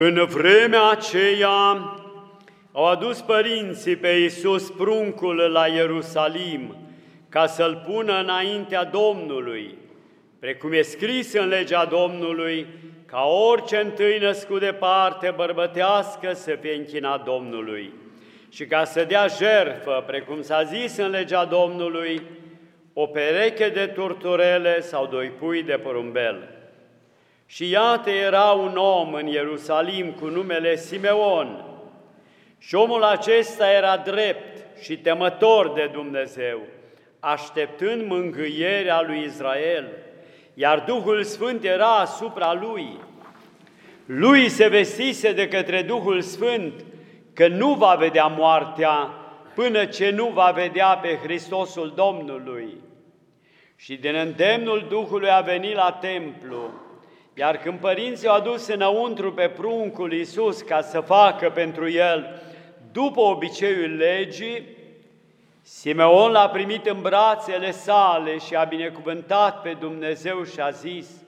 În vremea aceea au adus părinții pe Iisus pruncul la Ierusalim ca să-l pună înaintea Domnului, precum e scris în legea Domnului, ca orice întâi născut de parte bărbătească să fie închinat Domnului, și ca să dea jertfă, precum s-a zis în legea Domnului, o pereche de turturele sau 2 pui de porumbel. Și iată, era un om în Ierusalim cu numele Simeon, și omul acesta era drept și temător de Dumnezeu, așteptând mângâierea lui Israel, iar Duhul Sfânt era asupra lui. Lui se vestise de către Duhul Sfânt că nu va vedea moartea până ce nu va vedea pe Hristosul Domnului. Și din îndemnul Duhului a venit la templu, iar când părinții au adus înăuntru pe pruncul Iisus ca să facă pentru el după obiceiul legii, Simeon l-a primit în brațele sale și a binecuvântat pe Dumnezeu și a zis: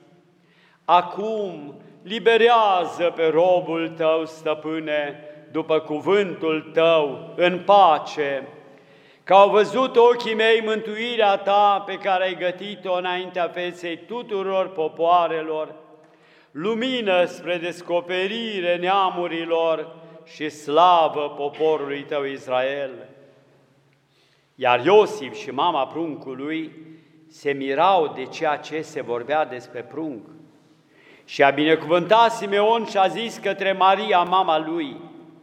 acum liberează pe robul tău, stăpâne, după cuvântul tău, în pace, că au văzut ochii mei mântuirea ta pe care ai gătit-o înaintea feței tuturor popoarelor, lumină spre descoperire neamurilor și slavă poporului tău Israel. Iar Iosif și mama pruncului se mirau de ceea ce se vorbea despre prunc. Și a binecuvântat Simeon și a zis către Maria, mama lui: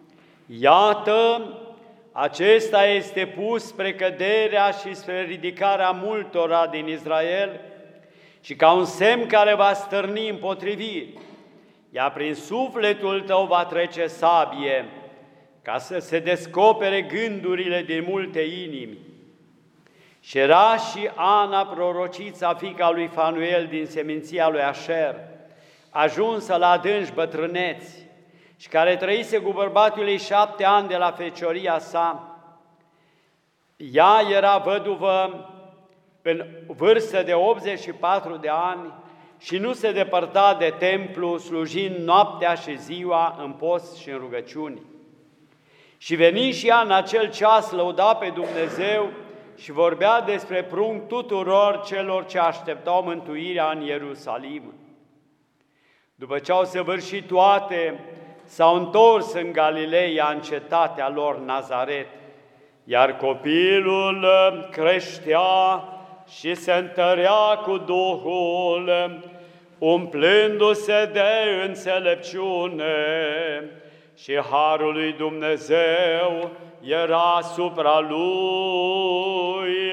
iată, acesta este pus spre căderea și spre ridicarea multora din Israel și ca un semn care va stârni împotriviri, iar prin sufletul tău va trece sabie, ca să se descopere gândurile din multe inimi. Și era și Ana, prorocița, fiica lui Fanuel din seminția lui Așer, ajunsă la adânci bătrâneți și care trăise cu bărbatul ei 7 ani de la fecioria sa. Ea era văduvă în vârstă de 84 de ani și nu se depărta de templu, slujind noaptea și ziua în post și în rugăciuni. Și veni și ea în acel ceas, lăuda pe Dumnezeu și vorbea despre prunc tuturor celor ce așteptau mântuirea în Ierusalim. După ce au săvârșit toate, s-au întors în Galileea, în cetatea lor Nazaret, iar copilul creștea și se întărea cu Duhul, umplându-se de înțelepciune, și harul lui Dumnezeu era asupra lui.